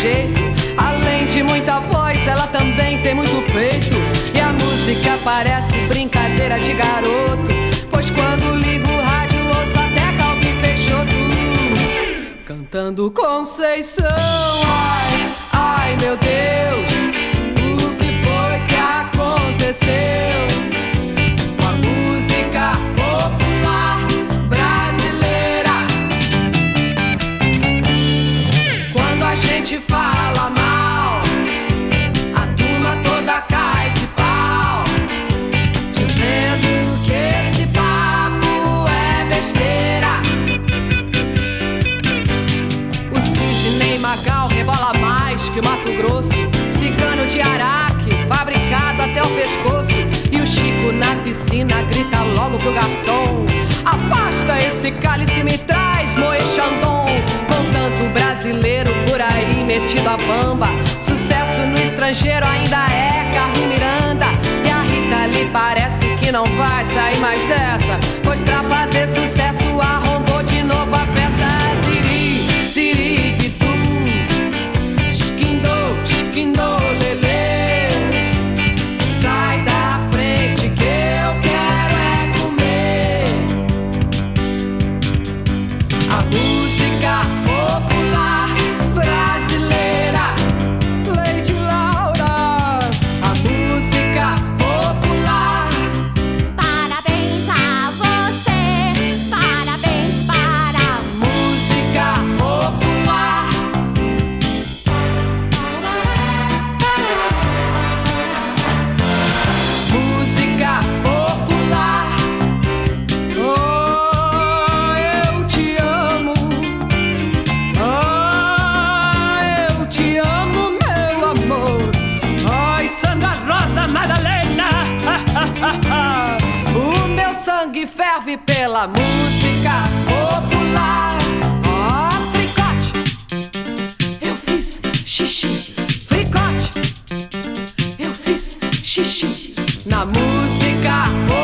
jeito. Além de muita voz, ela também tem muito peito. E a música parece brincadeira de garoto, pois quando ligo o rádio ouço até Calbi Peixoto cantando Conceição. Ai, ai meu Deus, o que foi que aconteceu com a música popular brasileira? Quando a gente fala mal, a turma toda cai de pau, dizendo que esse papo é besteira. O Sidney Magal rebola mais que o Mato Grosso, cigano de Araque, fabricado até o pescoço. E o Chico na piscina grita logo pro garçom: afasta esse cálice e me traz Moe Chandon. Com tanto brasileiro por aí metido a bamba, sucesso no estrangeiro ainda é Carmen Miranda. E a Rita Lee parece que não vai sair mais dessa, pois pra fazer sucesso arrombou de novo a festa. Ziri, ziri, guidum, esquindô, esquindô, lelê. Sai da frente que eu quero é comer a música popular brasileira. Lady Laura, a música popular. Parabéns a você, parabéns para a Música popular. Música popular. Oh, eu te amo. Oh, eu te amo, meu amor. Ai, Sandra Rosa Madalena. O meu sangue ferve pela música popular. Oh, fricote, eu fiz xixi. Fricote, eu fiz xixi na música popular.